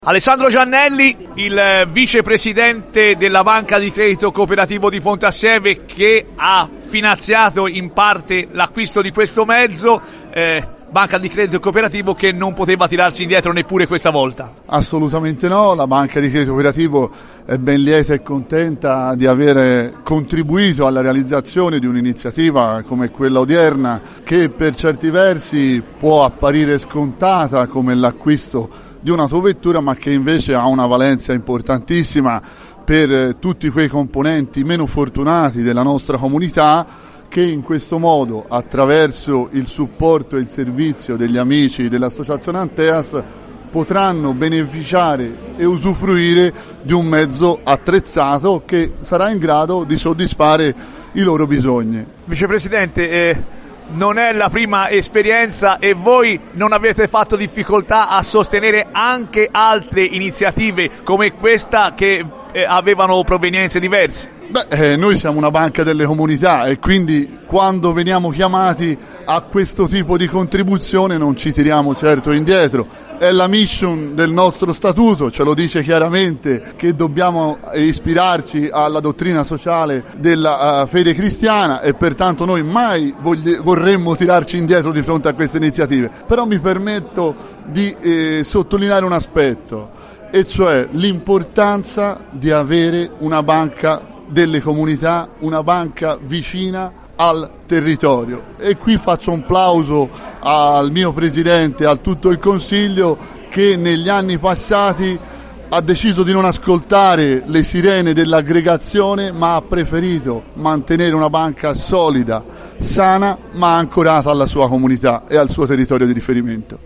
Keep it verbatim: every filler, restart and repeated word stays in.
Alessandro Giannelli, il vicepresidente della Banca di Credito Cooperativo di Pontassieve, che ha finanziato in parte l'acquisto di questo mezzo, eh, Banca di Credito Cooperativo che non poteva tirarsi indietro neppure questa volta. Assolutamente no, la Banca di Credito Cooperativo è ben lieta e contenta di aver contribuito alla realizzazione di un'iniziativa come quella odierna, che per certi versi può apparire scontata come l'acquisto di un'autovettura, ma che invece ha una valenza importantissima per tutti quei componenti meno fortunati della nostra comunità, che in questo modo, attraverso il supporto e il servizio degli amici dell'Associazione Anteas, potranno beneficiare e usufruire di un mezzo attrezzato che sarà in grado di soddisfare i loro bisogni. Vicepresidente, eh... non è la prima esperienza e voi non avete fatto difficoltà a sostenere anche altre iniziative come questa che eh, avevano provenienze diverse? Beh, eh, noi siamo una banca delle comunità e quindi quando veniamo chiamati a questo tipo di contribuzione non ci tiriamo certo indietro. È la mission del nostro statuto, ce lo dice chiaramente che dobbiamo ispirarci alla dottrina sociale della uh, fede cristiana e pertanto noi mai vogli- vorremmo tirarci indietro di fronte a queste iniziative. Però mi permetto di eh, sottolineare un aspetto, e cioè l'importanza di avere una banca delle comunità, una banca vicina al territorio. E qui faccio un plauso al mio presidente, a tutto il consiglio, che negli anni passati ha deciso di non ascoltare le sirene dell'aggregazione, ma ha preferito mantenere una banca solida, sana, ma ancorata alla sua comunità e al suo territorio di riferimento.